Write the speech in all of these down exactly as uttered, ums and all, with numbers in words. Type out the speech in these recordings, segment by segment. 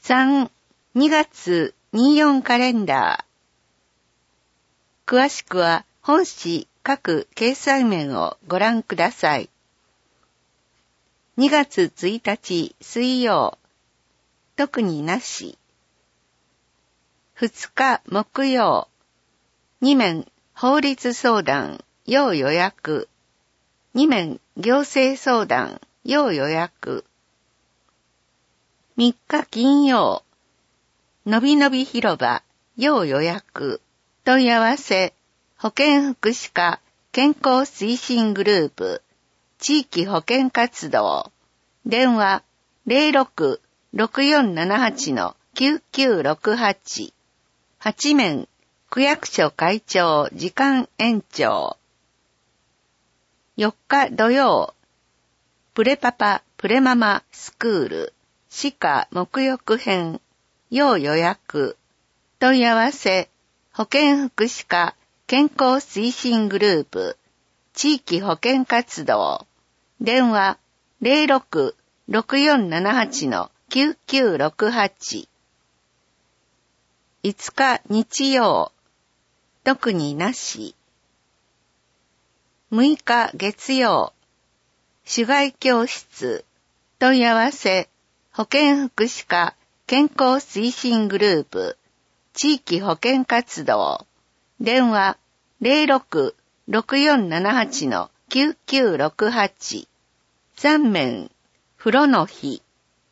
さん、にがつにじゅうよっかカレンダー。詳しくは本誌各掲載面をご覧ください。にがつついたち水曜、特になし。ふつか木曜、に面法律相談、要予約。に面行政相談、要予約。みっか金曜、のびのび広場、要予約。問い合わせ、保健福祉課健康推進グループ、地域保健活動。電話 ゼロろく ろくよんななはち きゅうきゅうろくはち。はち面、区役所会長時間延長。よっか土曜、プレパパプレママスクール、歯科沐浴編、要予約。問い合わせ、保健福祉課健康推進グループ、地域保健活動。電話 ゼロろく ろくよんななはち きゅうきゅうろくはち。いつか日曜、特になし。むいか月曜、手話教室。問い合わせ、保健福祉課健康推進グループ、地域保健活動。電話 ゼロろく ろくよんななはち きゅうきゅうろくはち。さん面、風呂の日。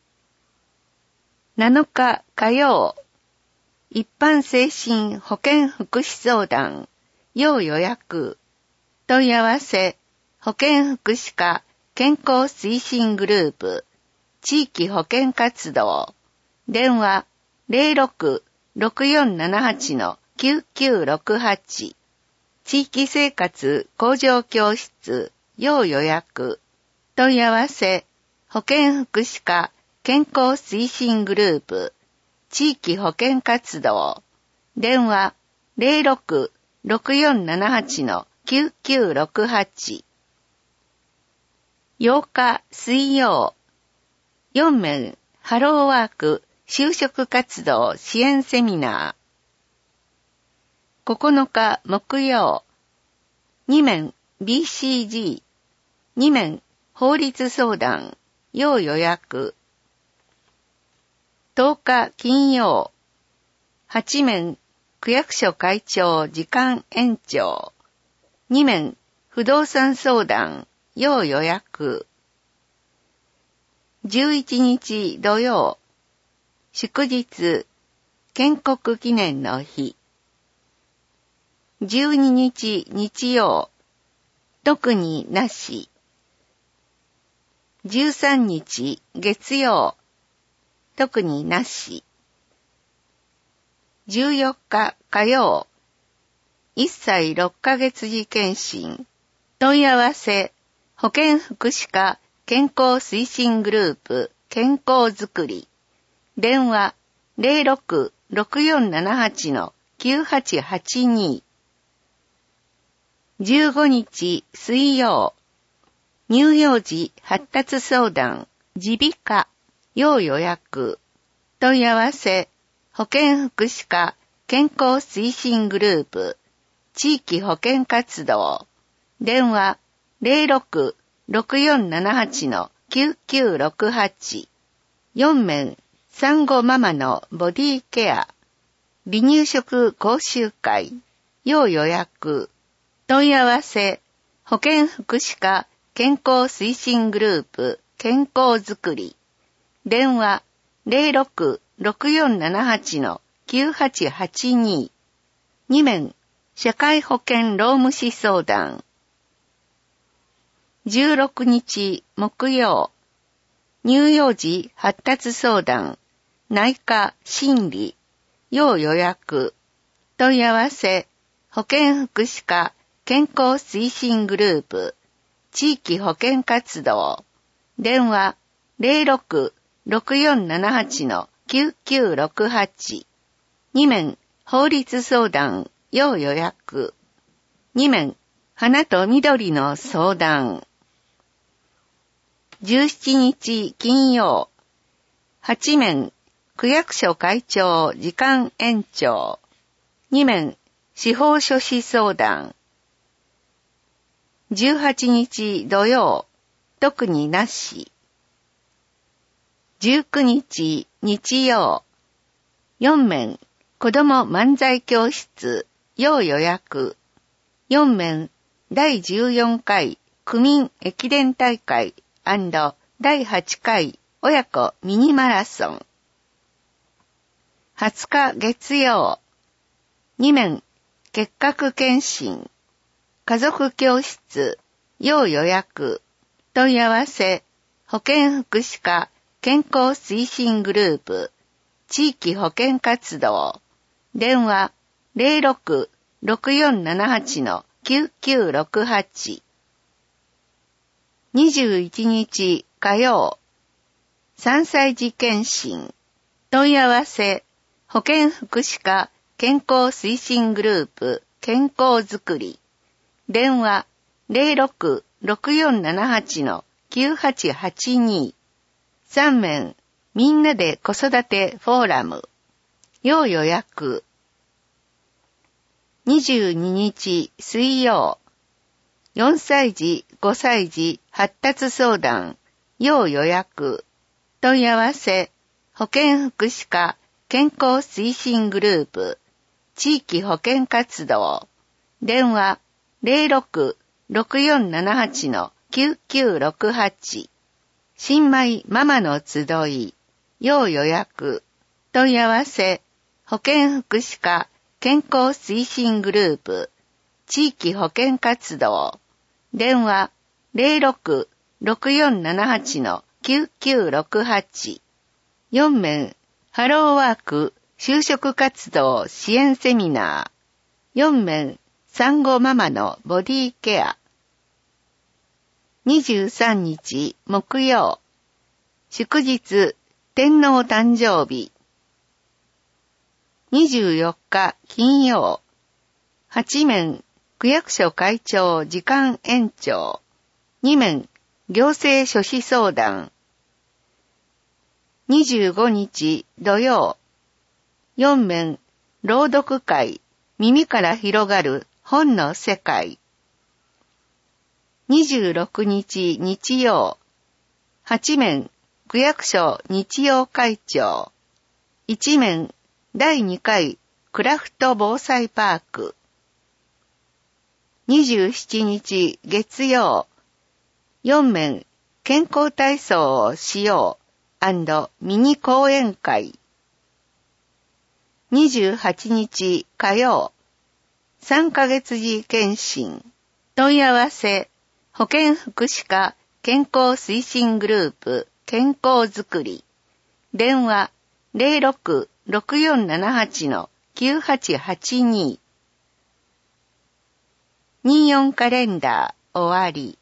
なのか火曜、一般精神保健福祉相談、要予約。問い合わせ、保健福祉課健康推進グループ、地域保健活動。電話 ゼロろく ろくよんななはち きゅうきゅうろくはち。地域生活向上教室、要予約。問い合わせ、保健福祉課健康推進グループ、地域保健活動。電話 ゼロろく ろくよんななはち きゅうきゅうろくはち。ようか水曜、よん面ハローワーク就職活動支援セミナー。ここのか木曜、に面 ビーシージー、に面法律相談、要予約。とおか金曜、はち面区役所会長時間延長。に面不動産相談、要予約。じゅういちにち土曜、祝日、建国記念の日。じゅうににち日曜、特になし。じゅうさんにち月曜、特になし。じゅうよっか火曜、いっさいろっかげつ時検診。問い合わせ、保健福祉課健康推進グループ健康づくり。電話 ゼロろく ろくよんななはち きゅうはちはちに。じゅうごにち水曜、乳幼児発達相談、耳鼻科、要予約。問い合わせ、保健福祉課健康推進グループ、地域保健活動。電話 ゼロろく ろくよんななはち きゅうきゅうろくはち。よん面産後ママのボディケア、離乳食講習会、要予約。問い合わせ、保健福祉課健康推進グループ健康づくり。電話 ゼロろく ろくよんななはち きゅうはちはちに。に面社会保険労務士相談。じゅうろくにち木曜、乳幼児発達相談、内科心理、要予約。問い合わせ、保健福祉課健康推進グループ、地域保健活動。電話 ゼロろく ろくよんななはち きゅうきゅうろくはち。に面法律相談、要予約。に面花と緑の相談。じゅうしちにち金曜、はち面区役所会長時間延長。に名、司法書士相談。じゅうはちにち土曜、特になし。じゅうくにち日曜、よん名、子ども漫才教室、要予約。よん名、だいじゅうよんかい区民駅伝大会&だいはちかい親子ミニマラソン。はつか月曜、に名、結核検診、家族教室、要予約、問い合わせ、保健福祉課健康推進グループ、地域保健活動、電話 ゼロろく ろくよんななはち きゅうきゅうろくはち。にじゅういちにち火曜、さんさい児検診、問い合わせ、保健福祉課健康推進グループ健康づくり、電話 ゼロろく ろくよんななはち きゅうはちはちに。さん名、みんなで子育てフォーラム、要予約。にじゅうににち水曜、よんさい児ごさい児発達相談、要予約。問い合わせ、保健福祉課健康推進グループ、地域保健活動、電話 ゼロろく ろくよんななはち きゅうきゅうろくはち。新米ママの集い、要予約。問い合わせ、保健福祉課健康推進グループ、地域保健活動、電話 ゼロろく ろくよんななはち きゅうきゅうろくはち。よん名、ハローワーク就職活動支援セミナー。よん名、産後ママのボディケア。にじゅうさんにち木曜、祝日天皇誕生日。にじゅうよっか金曜、はち名、区役所会長時間延長。に名、行政書士相談。にじゅうごにち土曜、よん名、朗読会耳から広がる本の世界。にじゅうろくにち日曜、はち名、区役所日曜会長。いち名、だいにかいクラフト防災パーク。にじゅうしちにち月曜、よん名、健康体操をしよう&ミニ講演会。にじゅうはちにち火曜、さんかげつ児検診。問い合わせ、保健福祉課健康推進グループ健康づくり。電話 ゼロろく ろくよんななはち きゅうはちはちに。にじゅうよんカレンダー終わり。